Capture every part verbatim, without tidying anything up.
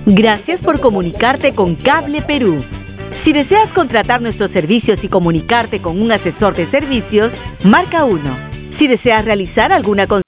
Gracias por comunicarte con Cable Perú. Si deseas contratar nuestros servicios y comunicarte con un asesor de servicios, marca uno. Si deseas realizar alguna consulta...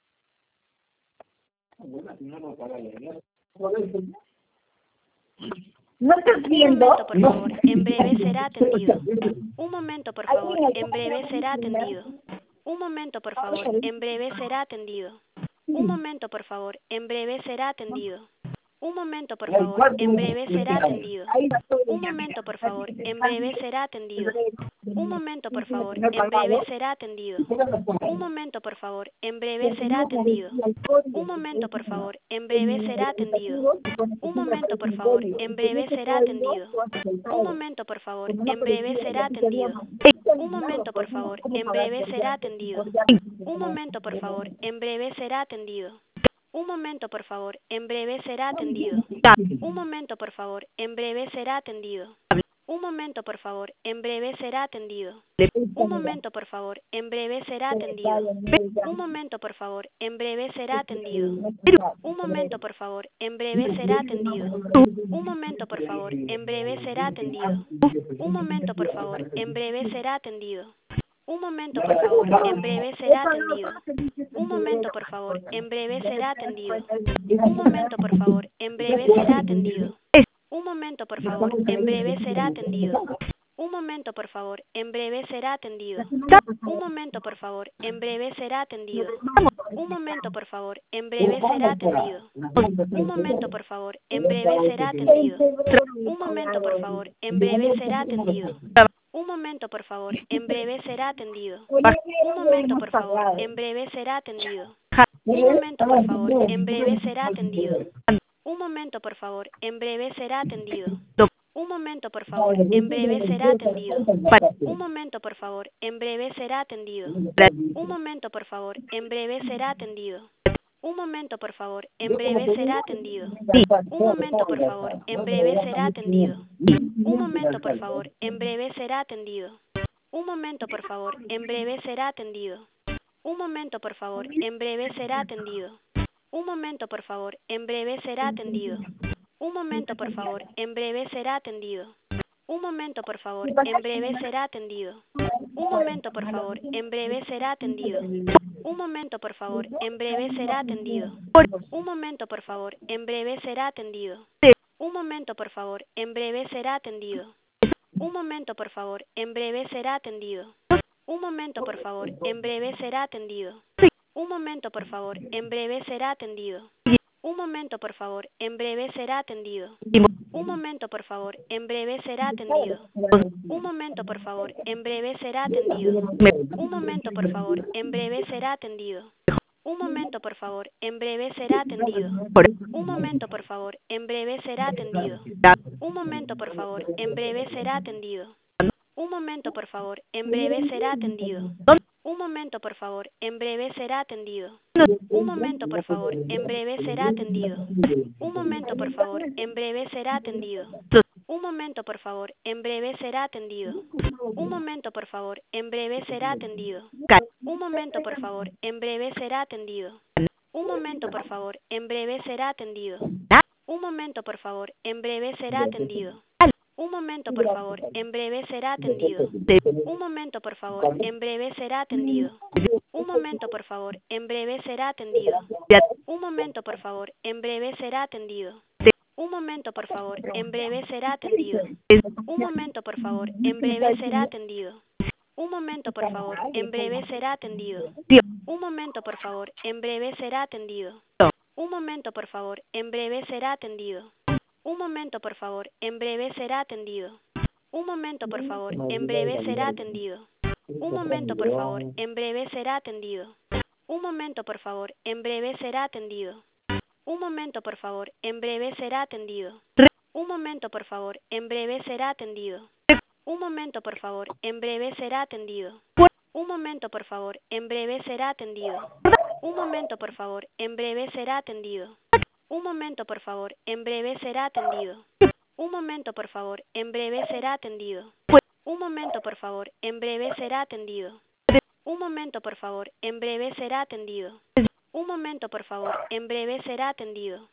¿No estás viendo? Un momento, por favor. En breve será atendido. Un momento, por favor. En breve será atendido. Un momento, por favor. En breve será atendido. Un momento, por favor. En breve será atendido. Un momento, por favor. En breve será atendido. Un momento, por favor. En breve será atendido. Un momento, por favor. En breve será atendido. Un momento, por favor. En breve será atendido. Un momento, por favor. En breve será atendido. Un momento, por favor. En breve será atendido. Un momento, por favor. En breve será atendido. Un momento, por favor. En breve será atendido. Un momento, por favor. En breve será atendido. Un momento, por favor. En breve será atendido. Un momento, por favor. En breve será atendido. Un momento, por favor. En breve será atendido. Un momento, por favor. En breve será atendido. Un momento, por favor. En breve será atendido. Un momento, por favor. En breve será atendido. Un momento, por favor. En breve será atendido. Un momento, por favor. En breve será atendido. Un momento, por favor. En breve será atendido. Un momento, por favor. En breve será atendido. Un momento, por favor. En breve será atendido. Un momento, por favor. En breve será atendido. Un momento, por favor. En breve será atendido. Un momento, por favor. En breve será atendido. Un momento, por favor. En breve será atendido. Un momento, por favor. En breve será atendido. Un momento, por favor. En breve será atendido. Un momento, por favor. En breve será atendido. Un momento, por favor. En breve será atendido. Un momento, por favor. En breve será atendido. Un momento, por favor. En breve será atendido. Un momento, por favor. En breve será atendido. Un momento, por favor. En breve será atendido. Un momento, por favor. En breve será atendido. Un momento, por favor. En breve será atendido. Un momento, por favor. En breve será atendido. Un momento, por favor. En breve será atendido. Un momento, por favor. En breve será atendido. Un momento, por favor. En breve será atendido. Un momento, por favor. En breve será atendido. Un momento, por favor. En breve será atendido. Un momento, por favor. En breve será atendido. Un momento, por favor. En breve será atendido. Un momento, por favor. En breve será atendido. Un momento, por favor. En breve será atendido. Un momento, por favor. En breve será atendido. Un momento, por favor. En breve será atendido. Un momento, por favor. En breve será atendido. Un momento, por favor. En breve será atendido. Un momento, por favor. En breve será atendido. Un momento, por favor. En breve será atendido. Un momento, por favor. En breve será atendido. Un momento, por favor. En breve será atendido. Un momento, por favor. En breve será atendido. Un momento, por favor. En breve será atendido. Un momento, por favor. En breve será atendido. Un momento, por favor. En breve será atendido. Un momento, por favor. En breve será atendido. Un momento, por favor. En breve será atendido. Un momento, por favor. En breve será atendido. Un momento, por favor. En breve será atendido. Un momento, por favor. En breve será atendido. Un momento, por favor. En breve será atendido. Un momento, por favor. En breve será atendido. Un momento, por favor. En breve será atendido. Un momento, por favor. En breve será atendido. Un momento, por favor. En breve será atendido. Un momento, por favor. En breve será atendido. Un momento, por favor. En breve será atendido. Un momento, por favor. En breve será atendido. Un momento, por favor. En breve será atendido. Un momento, por favor. En breve será atendido. Un momento, por favor. En breve será atendido. Un momento, por favor. En breve será atendido. Un momento, por favor. En breve será atendido. Un momento, por favor. En breve será atendido. Un momento, por favor. En breve será atendido. Un momento, por favor. En breve será atendido. Un momento, por favor. En breve será atendido. Un momento, por favor. En breve será atendido. Un momento, por favor. En breve será atendido. Un momento, por favor. En breve será atendido. Un momento, por favor. En breve será atendido. Un momento, por favor. En breve será atendido. Un momento, por favor. En breve será atendido. Un momento, por favor. En breve será atendido. Un momento, por favor. En breve será atendido. Un momento, por favor. En breve será atendido.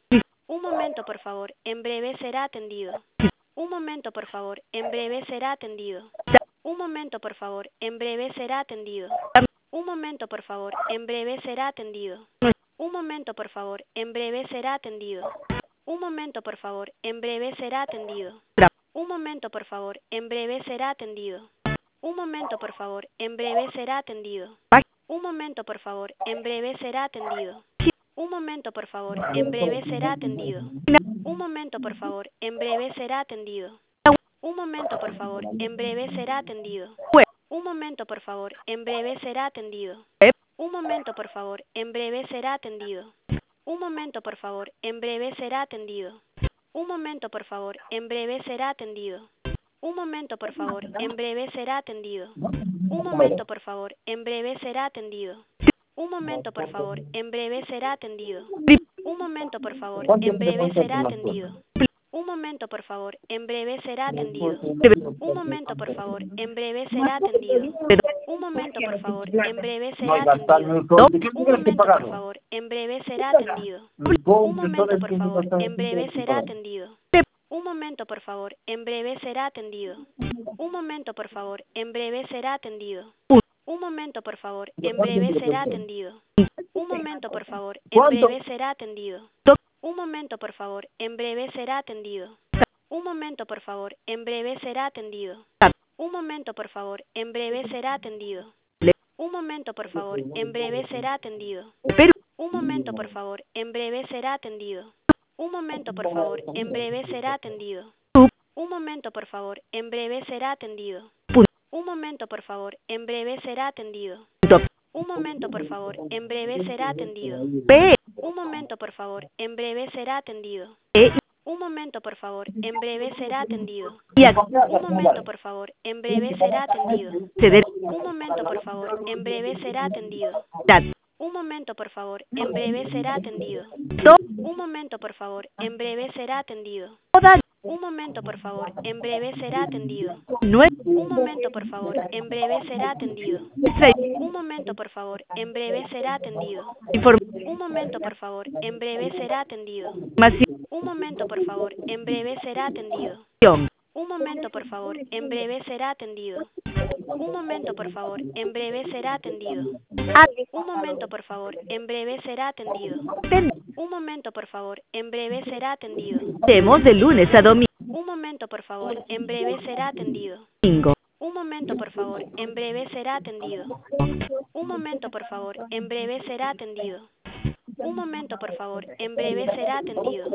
Un momento, por favor. En breve será atendido. Un momento, por favor. En breve será atendido. Un momento, por favor. En breve será atendido. Un momento, por favor. En breve será atendido. Un momento, por favor. En breve será atendido. Un momento, por favor. En breve será atendido. Un momento, por favor. En breve será atendido. Un momento, por favor. En breve será atendido. Un momento, por favor. En breve será atendido. Un momento, por favor. En breve será atendido. Un momento, por favor. En breve será atendido. Un momento, por favor. En breve será atendido. Un momento, por favor. En breve será atendido. Un momento, por favor. En breve será atendido. Un momento, por favor. En breve será atendido. Un momento, por favor. En breve será atendido. Un momento, por favor. En breve será atendido. Un momento, por favor. En breve será atendido. Un momento, por favor. En breve será atendido. Un momento, por favor. En breve será atendido. Un momento, por favor. En breve será atendido. Un momento, por favor. En breve será atendido. Un momento, por favor. En breve será atendido. Un momento, por favor. En breve será atendido. Un momento, por favor. En breve será atendido. Un momento, por favor. En breve será atendido. Un momento, por favor. En breve será atendido. Un momento, por favor. En breve será atendido. Un momento, por favor. En breve será atendido. Un momento, por favor. En breve será atendido. Un momento, por favor. En breve será atendido. Un momento, por favor. En breve será atendido. Un momento, por favor. En breve será atendido. Un momento, por favor. En breve será atendido. Un momento, por favor. En breve será atendido. Un momento, por favor. En breve será atendido. Un momento, por favor. En breve será atendido. Un momento, por favor. En breve será atendido. Un momento, por favor. En breve será atendido. Un momento, por favor. En breve será atendido. Un momento, por favor. En breve será atendido. Un momento, por favor. En breve será atendido. Un momento, por favor. En breve será atendido. Un momento, por favor. En breve será atendido. Un momento, por favor. En breve será atendido. Un momento, por favor. En breve será atendido. Un momento, por favor. En breve será atendido. Un momento, por favor. En breve será atendido. Un momento, por favor. En breve será atendido. Un momento, por favor. En breve será atendido. Un momento, por favor. En breve será atendido. Un momento, por favor. En breve será atendido. Un momento, por favor. En breve será atendido. Tenemos de lunes a domingo. Un momento, por favor. En breve será atendido. Un momento, por favor. En breve será atendido. Un momento, por favor. En breve será atendido. Un momento, por favor. En breve será atendido.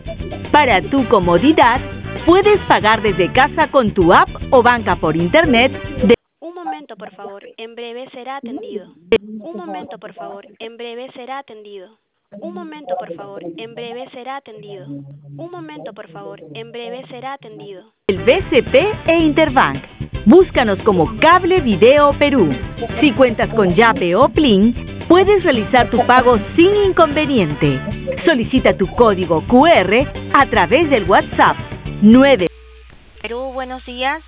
Para tu comodidad, puedes pagar desde casa con tu app o banca por internet. De... Un momento, por favor. En breve será atendido. Un momento, por favor. En breve será atendido. Un momento, por favor. En breve será atendido. Un momento, por favor. En breve será atendido. El B C P e Interbank. Búscanos como Cable Video Perú. Si cuentas con Yape o Plin, puedes realizar tu pago sin inconveniente. Solicita tu código Q R a través del WhatsApp nueve. Perú, buenos días.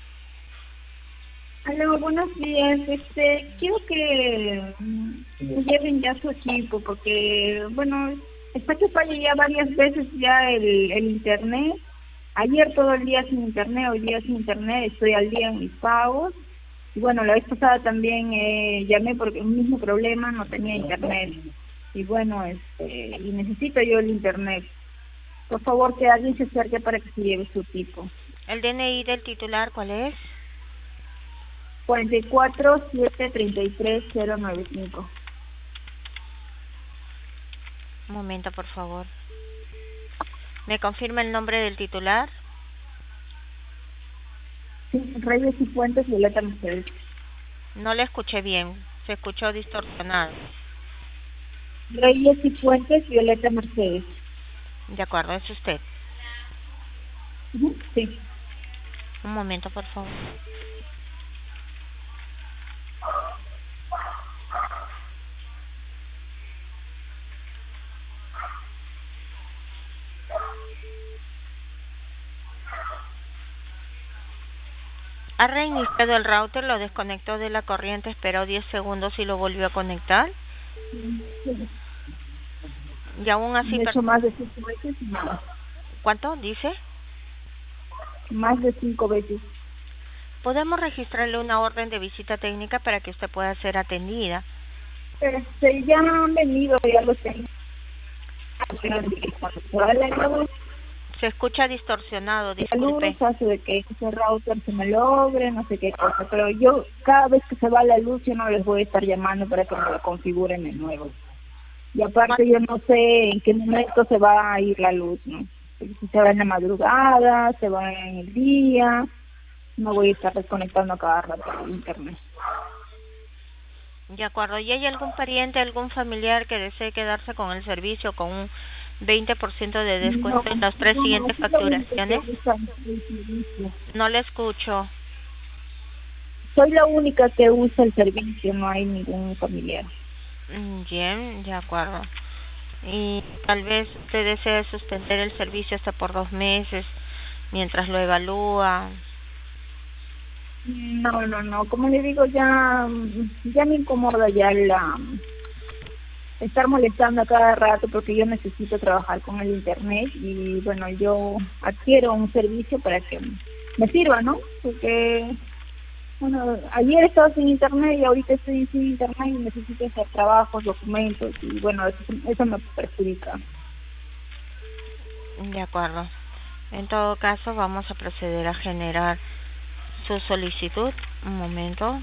Hola, buenos días. Este, quiero que me lleven ya su equipo porque, bueno, está que falla ya varias veces ya el, el internet. Ayer todo el día sin internet, hoy día sin internet, estoy al día en mis pagos. Y bueno, la vez pasada también eh, llamé porque el mismo problema, no tenía internet. Y bueno, este, y necesito yo el internet. Por favor, que alguien se acerque para que se lleve su equipo. ¿El D N I del titular cuál es? cuarenta y cuatro, siete, treinta y tres, cero noventa y cinco. Un momento, por favor. ¿Me confirma el nombre del titular? Sí, Reyes y Fuentes, Violeta Mercedes. No le escuché bien, se escuchó distorsionado. Reyes y Fuentes, Violeta Mercedes. De acuerdo, es usted. Uh-huh. Sí. Un momento, por favor. ¿Ha reiniciado el router, lo desconectó de la corriente, esperó diez segundos y lo volvió a conectar? Y aún así... he hecho más de cinco veces y nada. ¿Cuánto dice? Más de cinco veces. Podemos registrarle una orden de visita técnica para que usted pueda ser atendida. Este, ya han venido, ya lo tengo. Cuando se va la luz, Se escucha distorsionado, la disculpe. luz hace de que ese router se me logre, no sé qué cosa, pero yo cada vez que se va la luz yo no les voy a estar llamando para que me lo configuren de nuevo. Y aparte yo no sé en qué momento se va a ir la luz, ¿no? Si se va en la madrugada, se va en el día, no voy a estar desconectando a cada rato el internet. De acuerdo. ¿Y hay algún pariente, algún familiar que desee quedarse con el servicio con un veinte por ciento de descuento No, en las tres no, siguientes no, facturaciones? no, No le escucho. soy la única que usa el servicio, no hay ningún familiar. Mm, Bien, de acuerdo. Y tal vez usted desee suspender el servicio hasta por dos meses mientras lo evalúa. No, no, no, como le digo, ya ya me incomoda ya la estar molestando a cada rato porque yo necesito trabajar con el internet y bueno, yo adquiero un servicio para que me sirva, ¿no? Porque, bueno, ayer estaba sin internet y ahorita estoy sin internet y necesito hacer trabajos, documentos y bueno, eso, eso me perjudica. De acuerdo. En todo caso, vamos a proceder a generar su solicitud. Un momento.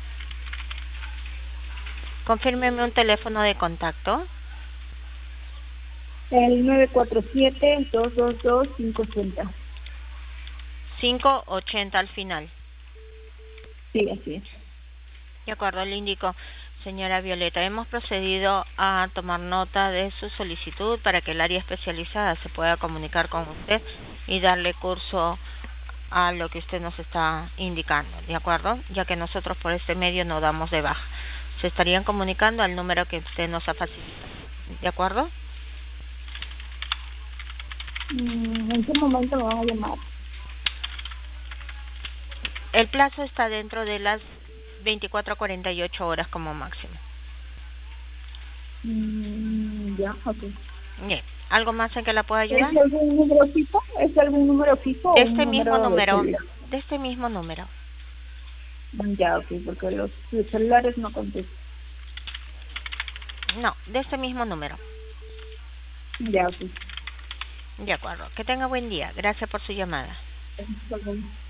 Confírmeme un teléfono de contacto. El nueve cuatro siete, dos dos dos, cinco cero cero. cinco ochenta al final. Sí, así es. De acuerdo, le indico, señora Violeta, hemos procedido a tomar nota de su solicitud para que el área especializada se pueda comunicar con usted y darle curso a lo que usted nos está indicando, ¿de acuerdo? Ya que nosotros por este medio no damos de baja. Se estarían comunicando al número que usted nos ha facilitado, ¿de acuerdo? ¿En qué momento me van a llamar? El plazo está dentro de las veinticuatro a cuarenta y ocho horas como máximo. Mm, ya, ok. Bien. ¿Algo más en que la pueda ayudar? ¿Es algún número fijo? ¿Es algún número fijo De o un este mismo número número, de celular? de este mismo número. Ya, ok, porque los celulares no contestan. No, de este mismo número. Ya, ok. De acuerdo. Que tenga buen día. Gracias por su llamada. Está bien.